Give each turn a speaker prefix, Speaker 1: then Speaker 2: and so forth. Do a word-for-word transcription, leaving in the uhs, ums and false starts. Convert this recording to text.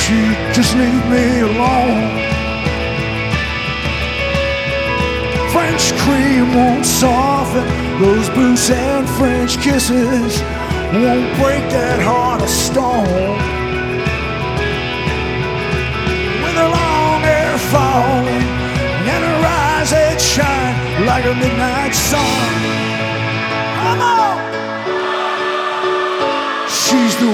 Speaker 1: she'd just leave me alone. French cream won't soften those boots, and French kisses won't break that heart of stone. With her long hair falling and her eyes that shine like a midnight sun. Come on!